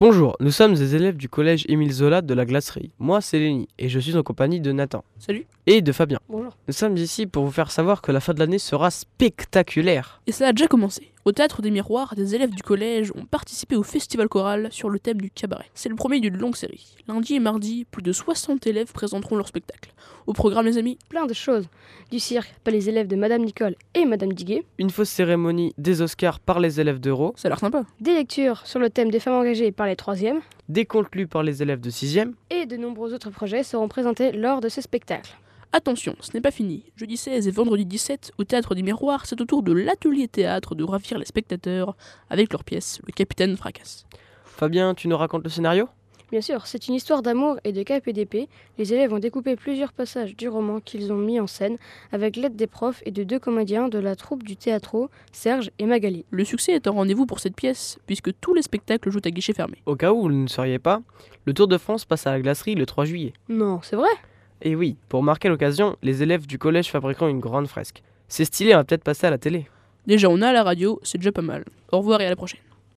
Bonjour, nous sommes des élèves du collège Émile Zola de la Glacerie. Moi, c'est Lénie et je suis en compagnie de Nathan. Salut. Et de Fabien. Bonjour. Nous sommes ici pour vous faire savoir que la fin de l'année sera spectaculaire. Et ça a déjà commencé. Au Théâtre des Miroirs, des élèves du collège ont participé au festival choral sur le thème du cabaret. C'est le premier d'une longue série. Lundi et mardi, plus de 60 élèves présenteront leur spectacle. Au programme, les amis, Plein de choses. Du cirque par les élèves de Madame Nicole et Madame Diguet. Une fausse cérémonie des Oscars par les élèves d'Euro, ça a l'air sympa. Des lectures sur le thème des femmes engagées par les 3e. des contes lus par les élèves de 6e. Et de nombreux autres projets seront présentés lors de ce spectacle. Attention, ce n'est pas fini. Jeudi 16 et vendredi 17, au Théâtre des Miroirs, c'est au tour de l'atelier théâtre de ravir les spectateurs avec leur pièce Le Capitaine Fracasse. Fabien, tu nous racontes le scénario ? Bien sûr, c'est une histoire d'amour et de cap et d'épée. Les élèves ont découpé plusieurs passages du roman qu'ils ont mis en scène avec l'aide des profs et de 2 comédiens de la troupe du théâtre, Serge et Magali. Le succès est un rendez-vous pour cette pièce, puisque tous les spectacles jouent à guichet fermé. Au cas où vous ne le sauriez pas, le Tour de France passe à la Glacerie le 3 juillet. Non, c'est vrai? Et oui, pour marquer l'occasion, les élèves du collège fabriqueront une grande fresque. C'est stylé, on va peut-être passer à la télé. Déjà, on a à la radio, c'est déjà pas mal. Au revoir et à la prochaine.